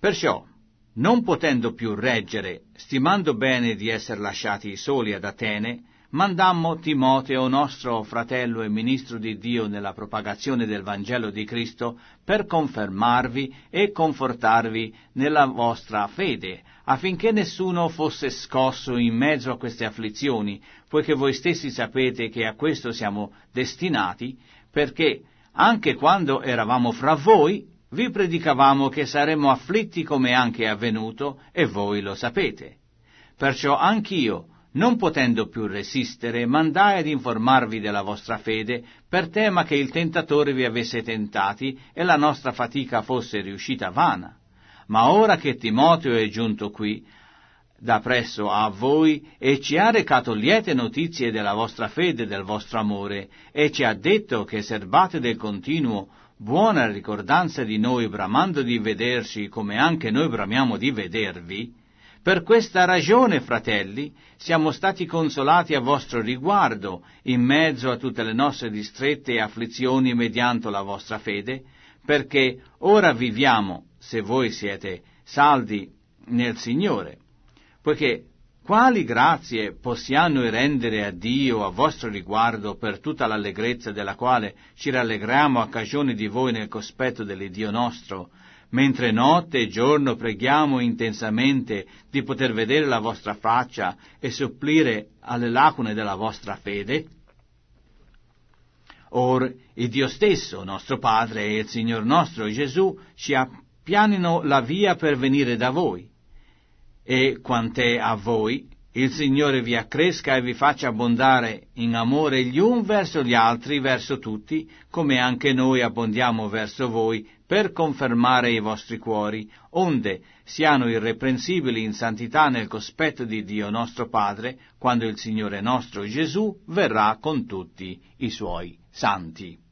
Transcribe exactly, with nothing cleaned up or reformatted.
Perciò, non potendo più reggere, stimando bene di essere lasciati soli ad Atene, mandammo Timoteo, nostro fratello e ministro di Dio nella propagazione del Vangelo di Cristo, per confermarvi e confortarvi nella vostra fede, affinché nessuno fosse scosso in mezzo a queste afflizioni, poiché voi stessi sapete che a questo siamo destinati, perché anche quando eravamo fra voi, vi predicavamo che saremmo afflitti come anche è avvenuto, e voi lo sapete. Perciò anch'io, non potendo più resistere, mandai ad informarvi della vostra fede, per tema che il tentatore vi avesse tentati e la nostra fatica fosse riuscita vana. Ma ora che Timoteo è giunto qui, da presso a voi, e ci ha recato liete notizie della vostra fede e del vostro amore, e ci ha detto che serbate del continuo buona ricordanza di noi, bramando di vederci come anche noi bramiamo di vedervi, per questa ragione, fratelli, siamo stati consolati a vostro riguardo, in mezzo a tutte le nostre distrette e afflizioni mediante la vostra fede, perché ora viviamo, se voi siete saldi nel Signore. Poiché quali grazie possiamo noi rendere a Dio a vostro riguardo per tutta l'allegrezza della quale ci rallegriamo a cagione di voi nel cospetto dell'Iddio nostro, mentre notte e giorno preghiamo intensamente di poter vedere la vostra faccia e supplire alle lacune della vostra fede? Or il Dio stesso, nostro Padre, e il Signor nostro Gesù ci appianino la via per venire da voi. E quant'è a voi, il Signore vi accresca e vi faccia abbondare in amore gli un verso gli altri, verso tutti, come anche noi abbondiamo verso voi, per confermare i vostri cuori, onde siano irreprensibili in santità nel cospetto di Dio nostro Padre, quando il Signore nostro Gesù verrà con tutti i suoi santi.